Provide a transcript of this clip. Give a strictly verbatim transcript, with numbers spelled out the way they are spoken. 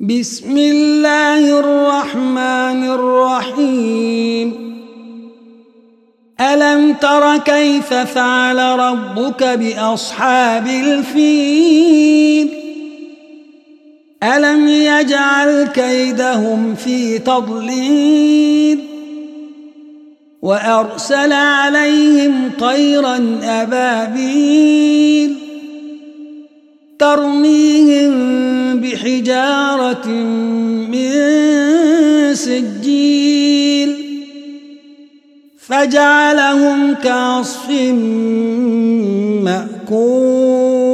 بسم الله الرحمن الرحيم. ألم تر كيف فعل ربك بأصحاب الفيل؟ ألم يجعل كيدهم في تضليل وأرسل عليهم طيرا أبابيل ترميهم بحجارة من سجيل فجعلهم كعصف مأكول.